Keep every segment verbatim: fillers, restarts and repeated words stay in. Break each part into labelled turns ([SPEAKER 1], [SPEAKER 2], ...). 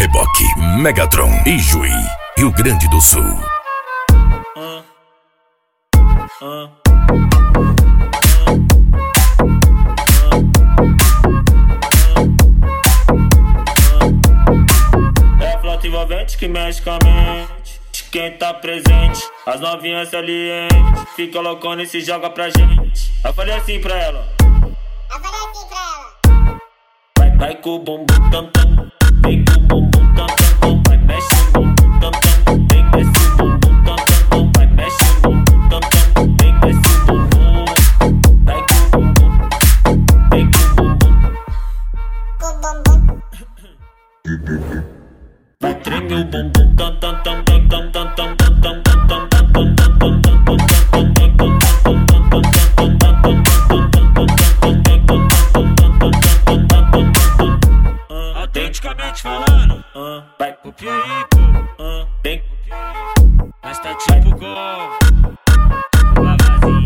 [SPEAKER 1] Reboque, Megatron e Juí, Rio Grande do Sul.
[SPEAKER 2] Uh, uh, É flauta envolvente que mexe com a mente de quem tá presente. As novinhas salientes fica loucona e se joga pra gente. Eu falei assim pra ela,
[SPEAKER 3] Eu falei assim pra ela.
[SPEAKER 2] Vai, vai com o bumbum tam tam, vem com o bumbum tam tam tam, vai mexe o bumbum tam tam, vem desce o bumbum tam tam tam, vai mexe o bumbum tam tam, vem desce o bumbum, vai com o bumbum, vem com o bumbum,
[SPEAKER 3] Com o bumbum.
[SPEAKER 2] vai treme o bumbum tam tam tam tam tam tam tam tam tam tam tam tam tam tam tam.
[SPEAKER 4] Autenticamente falando,
[SPEAKER 2] Uh, vai
[SPEAKER 4] o Piauí, pô,
[SPEAKER 2] uh, vem
[SPEAKER 4] mas tá tipo gol. O Lavazinho.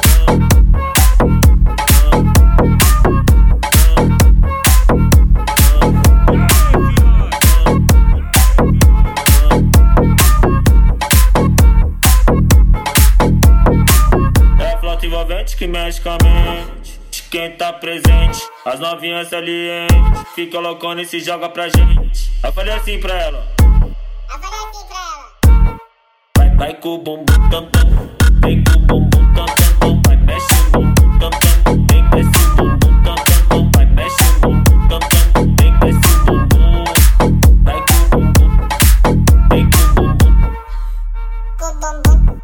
[SPEAKER 2] É flauta envolvente que mexe com a mente de quem tá presente. As novinhas salientes fica loucona e se joga pra gente. Eu falei assim pra ela,
[SPEAKER 3] Eu falei assim pra ela.
[SPEAKER 2] vai, vai com o bumbum tam tam, vem com o bumbum tam tam tam, vai mexe o bumbum tam tam, vem desce o bumbum tam tam tam, vai mexe o bumbum tam tam, vem desce o bumbum, vai com o bumbum, vem com o bumbum,
[SPEAKER 3] Com o bumbum.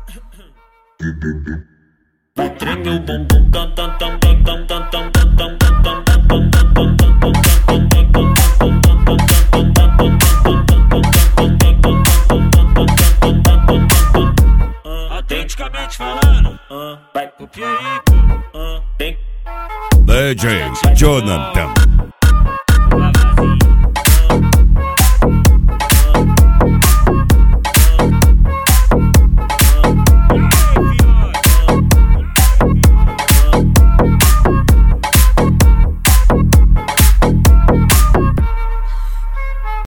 [SPEAKER 2] vai treme o bumbum tam tam tam tam tam tam tam tam tam tam tam tam tam tam tam.
[SPEAKER 4] Autenticamente falando,
[SPEAKER 2] Uh, vai
[SPEAKER 4] o Piauí, pô,
[SPEAKER 2] uh, vem
[SPEAKER 1] D J Jonathan.